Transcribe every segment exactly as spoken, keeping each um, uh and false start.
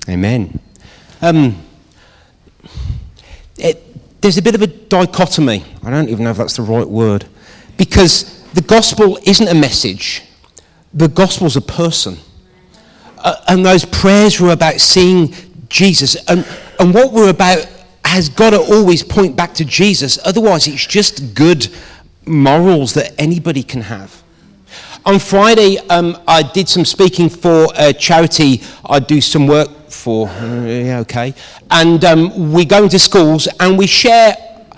Amen. Um, it, there's a bit of a dichotomy. I don't even know if that's the right word. Because the gospel isn't a message. The gospel's a person. Uh, and those prayers were about seeing Jesus. And, and what we're about has got to always point back to Jesus. Otherwise, it's just good morals that anybody can have. On Friday, um, I did some speaking for a charity I do some work for. Uh, yeah, okay. And um, we go into schools and we share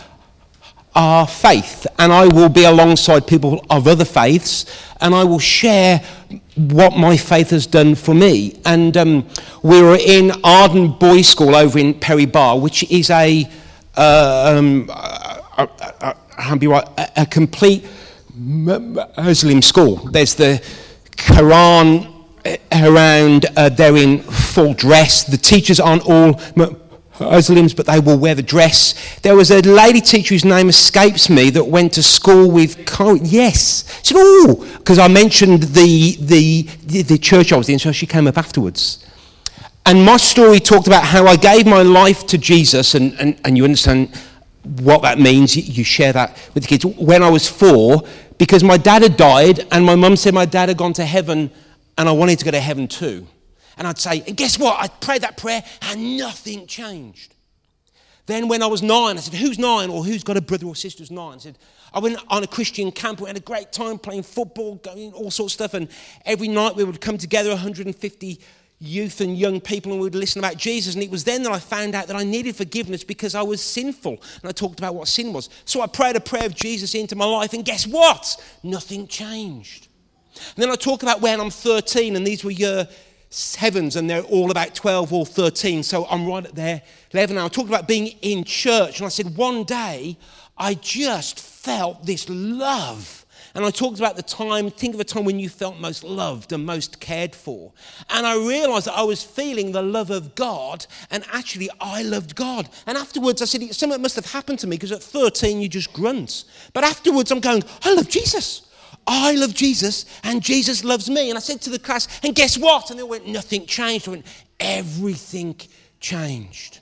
our faith. And I will be alongside people of other faiths and I will share what my faith has done for me. And um, we were in Arden Boys' School over in Perry Bar, which is a, uh, um, a, a, a, a, a, a complete Muslim school. There's the Quran around, uh, they're in full dress. The teachers aren't all Muslims, but they will wear the dress. There was a lady teacher whose name escapes me that went to school with, yes. She said, oh, because I mentioned the, the, the church I was in, so she came up afterwards. And my story talked about how I gave my life to Jesus, and, and, and you understand what that means. You, you share that with the kids. When I was four, because my dad had died, and my mum said my dad had gone to heaven, and I wanted to go to heaven too. And I'd say, and guess what? I prayed that prayer, and nothing changed. Then when I was nine, I said, who's nine? Or who's got a brother or sister who's nine? I said, I went on a Christian camp. We had a great time playing football, going all sorts of stuff. And every night we would come together, one hundred fifty youth and young people, and we would listen about Jesus. And it was then that I found out that I needed forgiveness because I was sinful. And I talked about what sin was. So I prayed a prayer of Jesus into my life, and guess what? Nothing changed. And then I talk about when I'm thirteen, and these were year sevens, and they're all about twelve or thirteen. So I'm right at their level now. I talked about being in church, and I said one day I just felt this love. And I talked about the time, think of a time when you felt most loved and most cared for. And I realized that I was feeling the love of God, and actually I loved God. And afterwards I said, something must have happened to me, because at thirteen you just grunt. But afterwards I'm going, I love Jesus. I love Jesus, and Jesus loves me. And I said to the class, and guess what? And they went, nothing changed. I went, everything changed.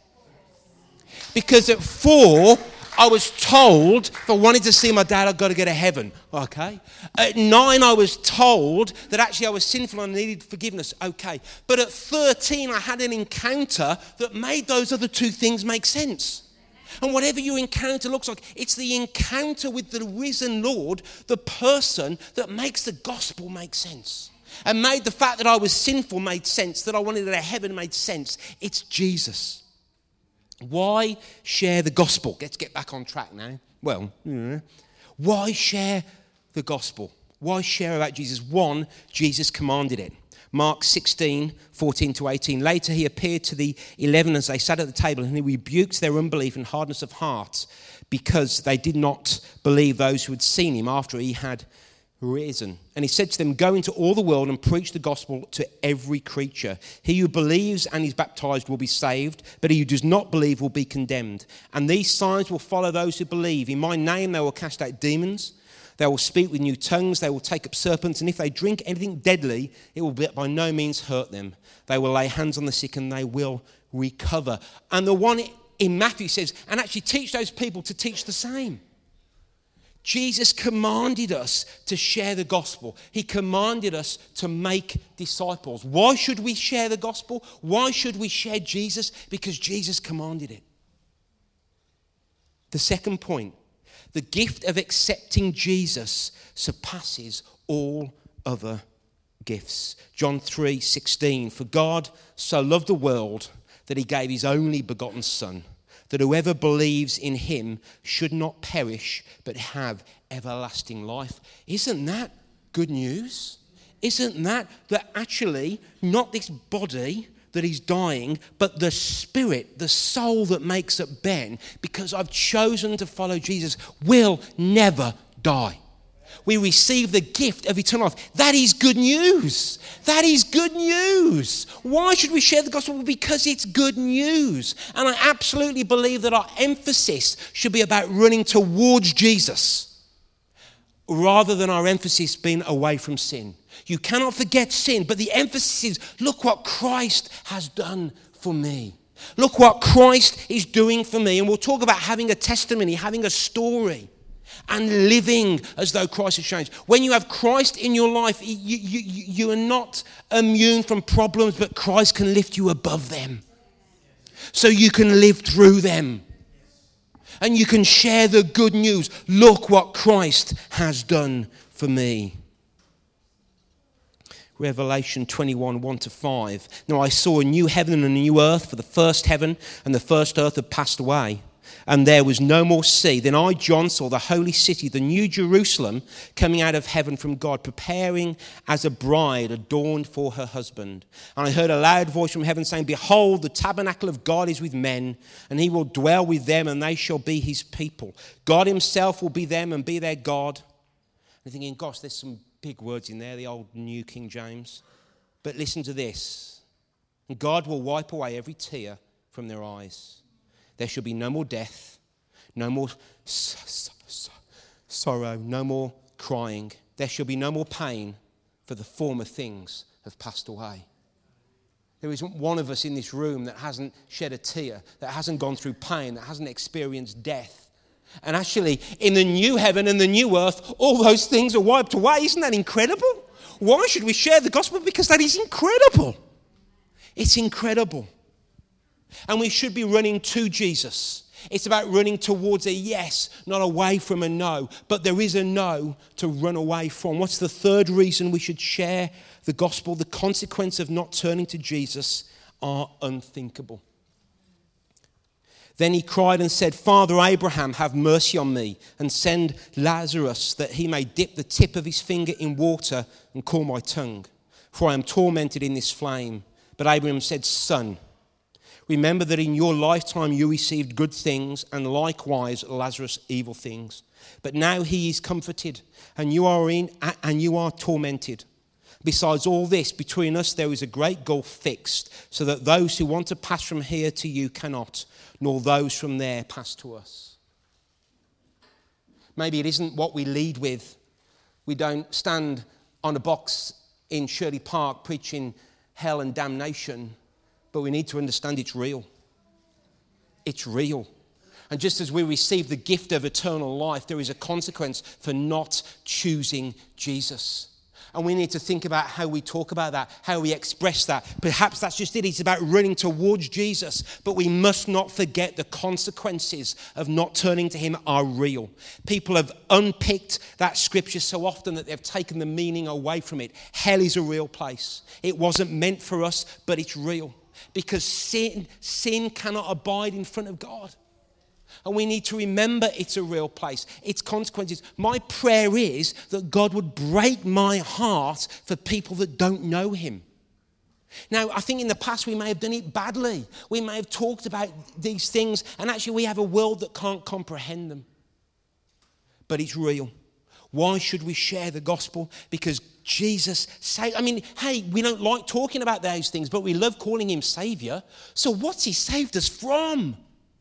Because at four, I was told if I wanted to see my dad, I've got to go to heaven. Okay. At nine, I was told that actually I was sinful and I needed forgiveness. Okay. But at thirteen, I had an encounter that made those other two things make sense. And whatever your encounter looks like, it's the encounter with the risen Lord, the person, that makes the gospel make sense. And made the fact that I was sinful made sense, that I wanted to go to heaven made sense. It's Jesus. Why share the gospel? Let's get back on track now. Well, yeah. Why share the gospel? Why share about Jesus? One, Jesus commanded it. Mark sixteen, fourteen to eighteen. Later he appeared to the eleven as they sat at the table, and he rebuked their unbelief and hardness of heart because they did not believe those who had seen him after he had risen. And he said to them, go into all the world and preach the gospel to every creature. He who believes and is baptized will be saved, but he who does not believe will be condemned. And these signs will follow those who believe. In my name they will cast out demons. They will speak with new tongues. They will take up serpents. And if they drink anything deadly, it will by no means hurt them. They will lay hands on the sick and they will recover. And the one in Matthew says, and actually teach those people to teach the same. Jesus commanded us to share the gospel. He commanded us to make disciples. Why should we share the gospel? Why should we share Jesus? Because Jesus commanded it. The second point. The gift of accepting Jesus surpasses all other gifts. John three sixteen. For God so loved the world that he gave his only begotten Son, that whoever believes in him should not perish but have everlasting life. Isn't that good news? Isn't that that actually not this body that he's dying, but the spirit, the soul that makes up Ben, because I've chosen to follow Jesus, will never die. We receive the gift of eternal life. That is good news. That is good news. Why should we share the gospel? Because it's good news. And I absolutely believe that our emphasis should be about running towards Jesus, rather than our emphasis being away from sin. You cannot forget sin, but the emphasis is, look what Christ has done for me. Look what Christ is doing for me. And we'll talk about having a testimony, having a story, and living as though Christ has changed. When you have Christ in your life, you, you, you are not immune from problems, but Christ can lift you above them. So you can live through them. And you can share the good news. Look what Christ has done for me. Revelation twenty-one, one to five. Now I saw a new heaven and a new earth, for the first heaven and the first earth had passed away, and there was no more sea. Then I, John, saw the holy city, the new Jerusalem, coming out of heaven from God, preparing as a bride adorned for her husband. And I heard a loud voice from heaven saying, Behold, the tabernacle of God is with men, and he will dwell with them, and they shall be his people. God himself will be them and be their God. And you're thinking, gosh, there's some big words in there, the old New King James. But listen to this. God will wipe away every tear from their eyes. There shall be no more death, no more s- s- sorrow, no more crying. There shall be no more pain, for the former things have passed away. There isn't one of us in this room that hasn't shed a tear, that hasn't gone through pain, that hasn't experienced death. And actually, in the new heaven and the new earth, all those things are wiped away. Isn't that incredible? Why should we share the gospel? Because that is incredible. It's incredible. And we should be running to Jesus. It's about running towards a yes, not away from a no. But there is a no to run away from. What's the third reason we should share the gospel? The consequence of not turning to Jesus are unthinkable. Then he cried and said, Father Abraham, have mercy on me and send Lazarus that he may dip the tip of his finger in water and cool my tongue, for I am tormented in this flame. But Abraham said, Son, remember that in your lifetime you received good things, and likewise Lazarus evil things. But now he is comforted, and you are in and you are tormented. Besides all this, between us there is a great gulf fixed, so that those who want to pass from here to you cannot, nor those from there pass to us. Maybe it isn't what we lead with. We don't stand on a box in Shirley Park preaching hell and damnation, but we need to understand it's real. It's real. And just as we receive the gift of eternal life, there is a consequence for not choosing Jesus. And we need to think about how we talk about that, how we express that. Perhaps that's just it. It's about running towards Jesus. But we must not forget the consequences of not turning to him are real. People have unpicked that scripture so often that they've taken the meaning away from it. Hell is a real place. It wasn't meant for us, but it's real. Because sin, sin cannot abide in front of God. And we need to remember it's a real place. Its consequences. My prayer is that God would break my heart for people that don't know him. Now, I think in the past we may have done it badly. We may have talked about these things, and actually we have a world that can't comprehend them. But it's real. Why should we share the gospel? Because Jesus saved. I mean, hey, we don't like talking about those things, but we love calling him Savior. So what's he saved us from?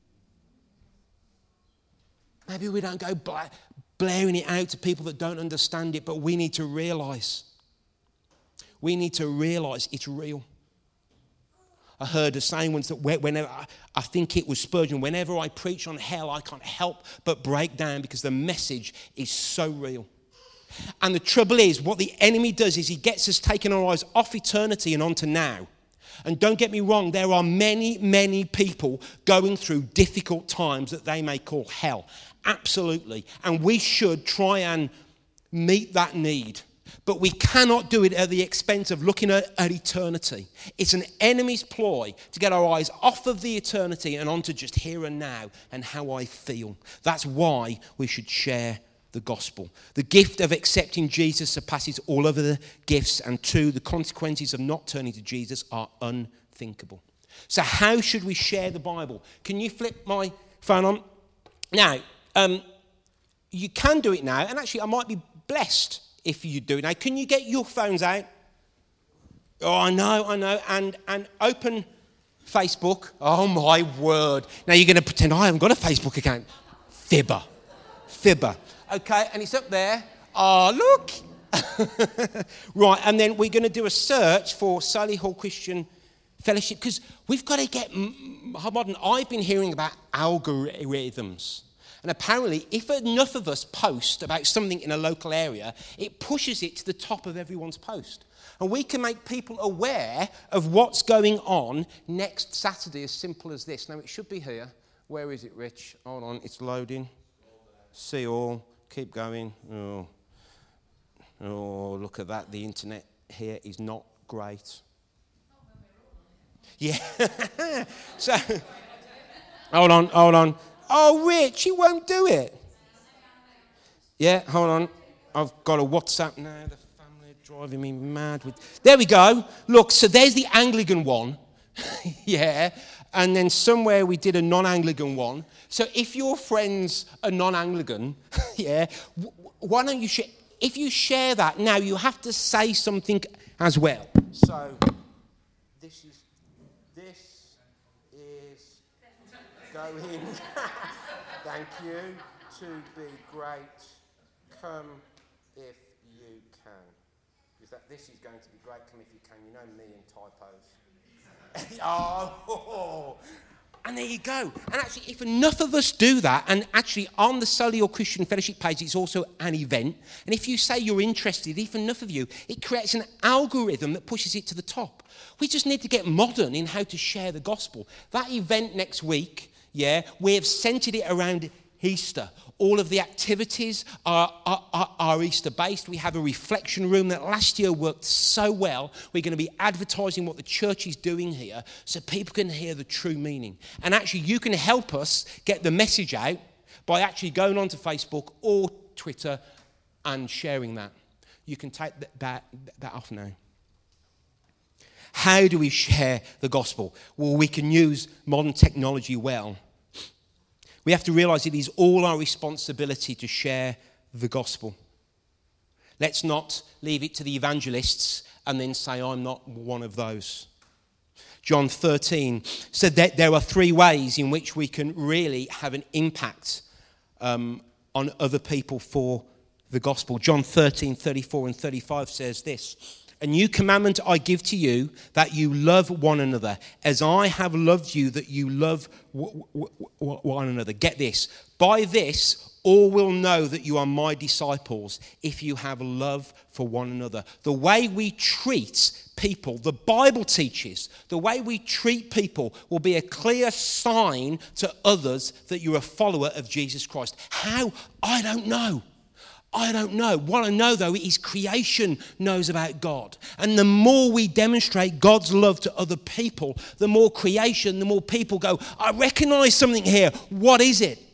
Maybe we don't go bla- blaring it out to people that don't understand it, but we need to realize. We need to realize it's real. I heard the saying once that whenever, I think it was Spurgeon, whenever I preach on hell, I can't help but break down because the message is so real. And the trouble is, what the enemy does is he gets us taking our eyes off eternity and onto now. And don't get me wrong, there are many, many people going through difficult times that they may call hell. Absolutely. And we should try and meet that need. But we cannot do it at the expense of looking at, at eternity. It's an enemy's ploy to get our eyes off of the eternity and onto just here and now and how I feel. That's why we should share the gospel. The gift of accepting Jesus surpasses all other gifts, and two, the consequences of not turning to Jesus are unthinkable. So how should we share the Bible? Can you flip my phone on? Now, um, you can do it now, and actually I might be blessed if you do it now. Can you get your phones out? Oh, I know, I know, and, and open Facebook. Oh, my word. Now you're going to pretend I haven't got a Facebook account. Fibber. Fibber. Okay, and it's up there. Oh, look. Right, and then we're going to do a search for Solihull Christian Fellowship, because we've got to get modern. I've been hearing about algorithms. And apparently, if enough of us post about something in a local area, it pushes it to the top of everyone's post. And we can make people aware of what's going on next Saturday, as simple as this. Now, it should be here. Where is it, Rich? Hold on, it's loading. See all. Keep going. Oh. oh, look at that. The internet here is not great. Yeah. So, hold on, hold on. Oh, Rich, you won't do it. Yeah, hold on. I've got a WhatsApp now. The family are driving me mad with... There we go. Look, so there's the Anglican one. Yeah. And then somewhere we did a non-Anglican one. So if your friends are non-Anglican, yeah, why don't you share... If you share that, now you have to say something as well. So, this is... This is... Going... Thank you. To be great. Come if you can. Is that this is going to be great? Come if you can. You know me and typos. oh, and there you go. And actually, if enough of us do that, and actually on the Solihull Christian Fellowship page, it's also an event. And if you say you're interested, if enough of you, it creates an algorithm that pushes it to the top. We just need to get modern in how to share the gospel. That event next week, yeah, we have centered it around Easter. All of the activities are, are, are, are Easter-based. We have a reflection room that last year worked so well. We're going to be advertising what the church is doing here so people can hear the true meaning. And actually, you can help us get the message out by actually going onto Facebook or Twitter and sharing that. You can take that, that, that off now. How do we share the gospel? Well, we can use modern technology well. We have to realize it is all our responsibility to share the gospel. Let's not leave it to the evangelists and then say, I'm not one of those. John thirteen said that there are three ways in which we can really have an impact um, on other people for the gospel. John thirteen, thirty-four and thirty-five says this. A new commandment I give to you, that you love one another, as I have loved you, that you love w- w- w- one another. Get this. By this, all will know that you are my disciples, if you have love for one another. The way we treat people, the Bible teaches, the way we treat people will be a clear sign to others that you're a follower of Jesus Christ. How? I don't know. I don't know. What I know, though, is creation knows about God. And the more we demonstrate God's love to other people, the more creation, the more people go, I recognize something here. What is it?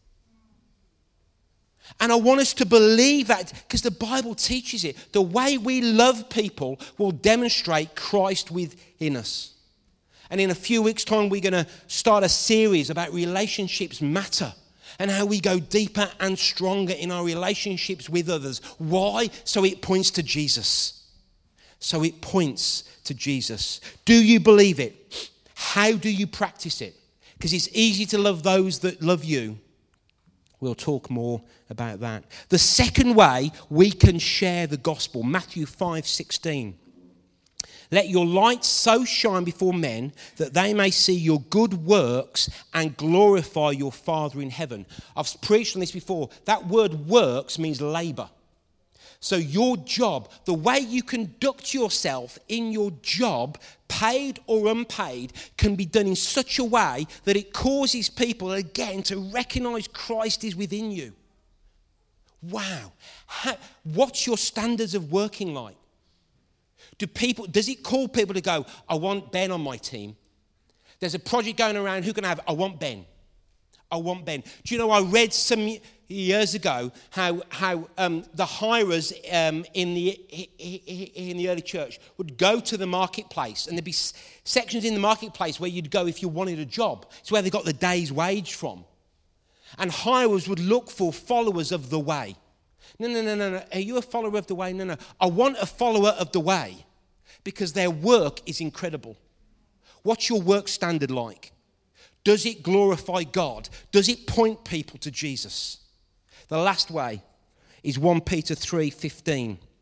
And I want us to believe that because the Bible teaches it. The way we love people will demonstrate Christ within us. And in a few weeks' time, we're going to start a series about relationships matter. And how we go deeper and stronger in our relationships with others. Why? So it points to Jesus. So it points to Jesus. Do you believe it? How do you practice it? Because it's easy to love those that love you. We'll talk more about that. The second way we can share the gospel, Matthew five sixteen. Let your light so shine before men that they may see your good works and glorify your Father in heaven. I've preached on this before. That word works means labour. So your job, the way you conduct yourself in your job, paid or unpaid, can be done in such a way that it causes people, again, to recognise Christ is within you. Wow. How, what's your standards of working like? Do people, does it call people to go, I want Ben on my team? There's a project going around, who can I have? I want Ben. I want Ben. Do you know, I read some years ago how how um, the hirers um, in the in the early church would go to the marketplace, and there'd be sections in the marketplace where you'd go if you wanted a job. It's where they got the day's wage from. And hirers would look for followers of the way. No, no, no, no, no. Are you a follower of the way? No, no. I want a follower of the way because their work is incredible. What's your work standard like? Does it glorify God? Does it point people to Jesus? The last way is First Peter three fifteen.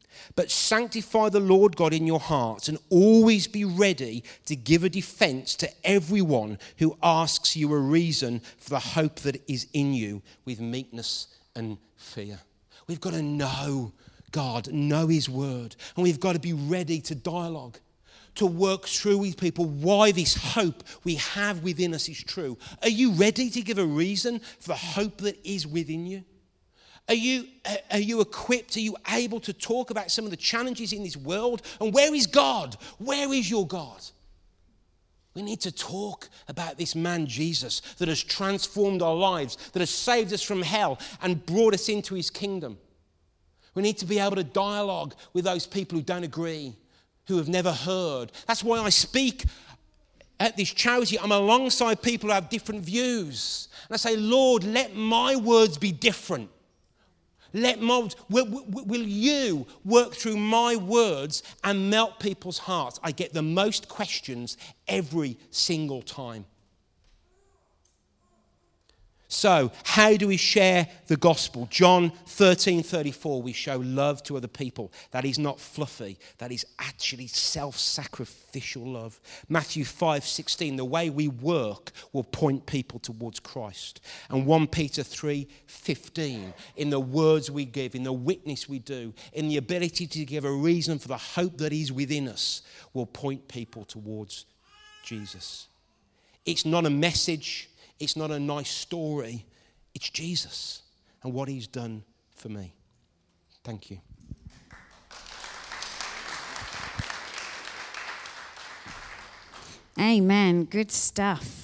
But sanctify the Lord God in your hearts, and always be ready to give a defense to everyone who asks you a reason for the hope that is in you with meekness and fear. We've got to know God, know his word, and we've got to be ready to dialogue, to work through with people why this hope we have within us is true. Are you ready to give a reason for the hope that is within you? Are you, are you equipped? Are you able to talk about some of the challenges in this world? And where is God? Where is your God? We need to talk about this man, Jesus, that has transformed our lives, that has saved us from hell and brought us into his kingdom. We need to be able to dialogue with those people who don't agree, who have never heard. That's why I speak at this charity. I'm alongside people who have different views. And I say, Lord, let my words be different. Let my, will, will, will you work through my words and melt people's hearts? I get the most questions every single time. So, how do we share the gospel? John thirteen thirty-four, we show love to other people. That is not fluffy. That is actually self-sacrificial love. Matthew five sixteen, the way we work will point people towards Christ. And First Peter three fifteen, in the words we give, in the witness we do, in the ability to give a reason for the hope that is within us, will point people towards Jesus. It's not a message. It's not a nice story. It's Jesus and what he's done for me. Thank you. Amen. Good stuff.